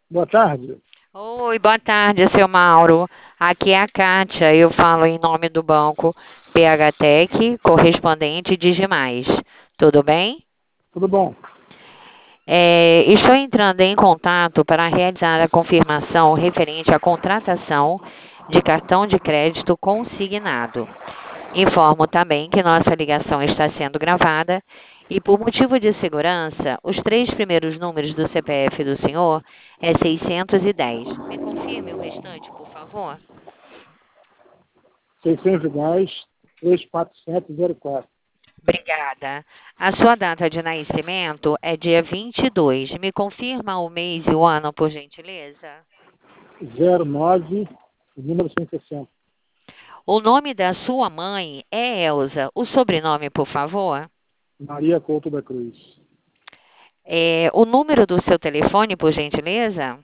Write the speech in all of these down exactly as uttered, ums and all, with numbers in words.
Boa tarde. Oi, boa tarde, seu Mauro. Aqui é a Kátia. Eu falo em nome do banco P H Tec, correspondente Digimais. Tudo bem? Tudo bom? É, estou entrando em contato para realizar a confirmação referente à contratação de cartão de crédito consignado. Informo também que nossa ligação está sendo gravada e, por motivo de segurança, os três primeiros números do C P F do senhor é seiscentos e dez. Me confirme o restante, por favor? seiscentos e dez, trezentos e quarenta e sete, zero quatro. Obrigada. A sua data de nascimento é dia vinte e dois. Me confirma o mês e o ano, por gentileza? zero nove, número cento e sessenta. O nome da sua mãe é Elza. O sobrenome, por favor? Maria Couto da Cruz. É, o número do seu telefone, por gentileza?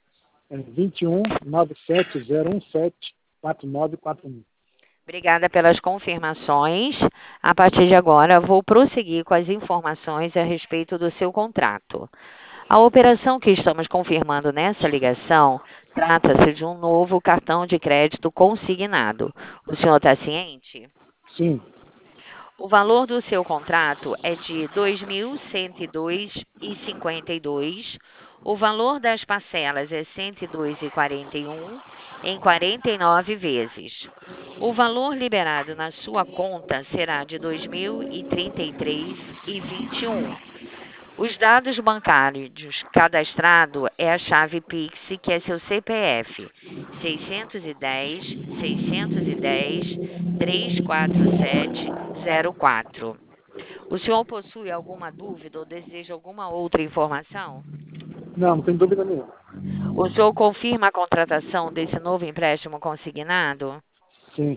É vinte e um, noventa e sete, zero um sete, quatro nove quatro um. Obrigada pelas confirmações. A partir de agora, vou prosseguir com as informações a respeito do seu contrato. A operação que estamos confirmando nessa ligação trata-se de um novo cartão de crédito consignado. O senhor está ciente? Sim, O valor do seu contrato é de dois mil cento e dois e cinquenta e dois. O valor das parcelas é cento e dois e quarenta e um em quarenta e nove vezes. O valor liberado na sua conta será de dois mil e trinta e três e vinte e um. Os dados bancários cadastrado é a chave Pix, que é seu C P F, seiscentos e dez, seiscentos e dez, trezentos e quarenta e sete, zero quatro. O senhor possui alguma dúvida ou deseja alguma outra informação? não, não tem dúvida nenhuma. O senhor confirma a contratação desse novo empréstimo consignado? Sim,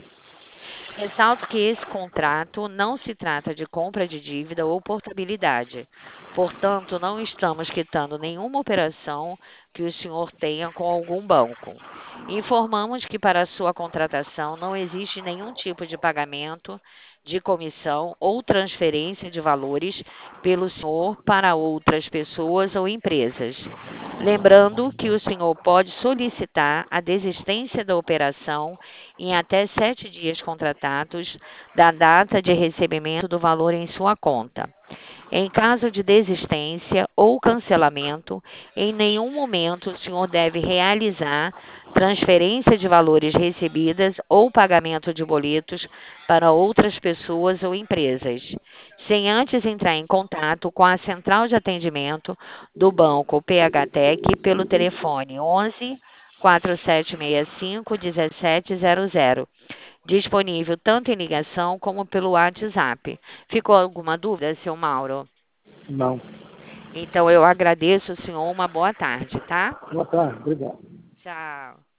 Ressalto que esse contrato não se trata de compra de dívida ou portabilidade. Portanto, não estamos quitando nenhuma operação que o senhor tenha com algum banco. Informamos que para a sua contratação não existe nenhum tipo de pagamento de comissão ou transferência de valores pelo senhor para outras pessoas ou empresas. Lembrando que o senhor pode solicitar a desistência da operação em até sete dias contratados da data de recebimento do valor em sua conta. Em caso de desistência ou cancelamento, em nenhum momento o senhor deve realizar transferência de valores recebidas ou pagamento de boletos para outras pessoas ou empresas, sem antes entrar em contato com a central de atendimento do banco P H Tec pelo telefone onze, quatro sete seis cinco, um sete zero zero, disponível tanto em ligação como pelo WhatsApp. Ficou alguma dúvida, seu Mauro? não. Então eu agradeço, senhor. Uma boa tarde, tá? Boa tarde, obrigado. Tchau.